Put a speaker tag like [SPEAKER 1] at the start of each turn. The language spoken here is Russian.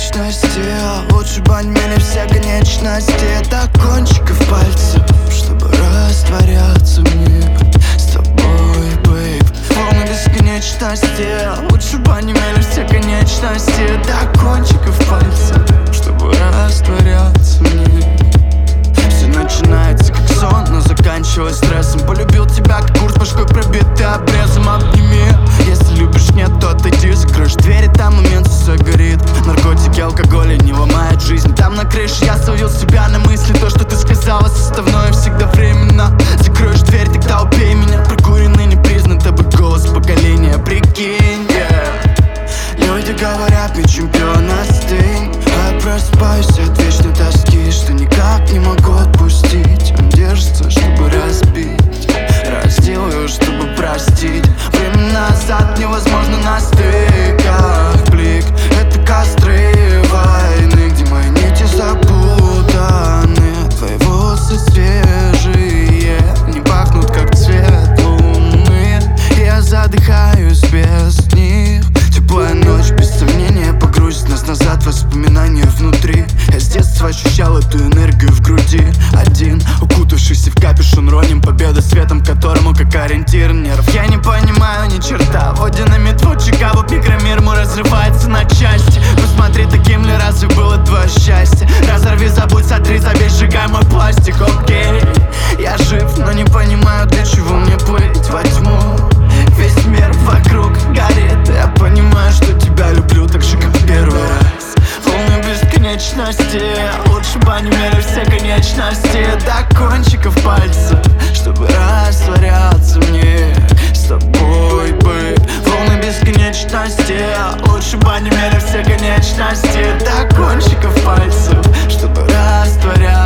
[SPEAKER 1] бесконечности. А лучше бы они имели все конечности до кончиков пальцев, чтобы растворяться мне с тобой, бейб. Волны бесконечности. А лучше бы они имели все конечности до кончиков пальцев, чтобы растворяться мне. Все начинается как сон, но заканчивалось стрессом. Полюбил тебя как курс башкой пробитый обрезом. Обними, если любишь, нет, то отойди. Закроешь двери, там момент все горит. Наркотики, алкоголь не ломает жизнь. Там на крыше я словил себя на мысли. То, что ты сказала, составное всегда временно. Закроешь дверь, тогда убей меня. Прокуренный, не признан тобой голос поколения. Прикинь, люди говорят, мне чемпион, остынь. А я просыпаюсь от вечной тоски, что никак не могу отпустить. Он держится, чтобы разбить, разделаю, чтобы простить. Время назад невозможно на стыках. Блик, это костры войны, где мои нити запутаны. Твои волосы свежие, не пахнут как цвет луны. Я задыхаюсь без них. Теплая ночь, без сомнения, погрузит нас назад воспоминания внутри. Я с детства ощущал эту энергию в груди. Один, укутавшийся в капюшон, роним победа светом, которому как ориентир нерв. Я не понимаю ни черта. Вот динамит, вот Чикаго, микромир мой разрывается на части. Посмотри, таким ли разве было твое счастье? Разорви, забудь, сотри, забей, сжигай мой пластик, окей. Я жив, но не понимаю, для чего мне плыть во тьму. Весь мир вокруг горит. Я понимаю, что тебя люблю так же, как первый раз. Волны бесконечности. Лучше бы они имели все конечности до кончиков пальцев, чтобы растворяться мне с тобой, бейб. Волны бесконечности. Лучше бы они имели все конечности до кончиков пальцев, чтобы растворяться.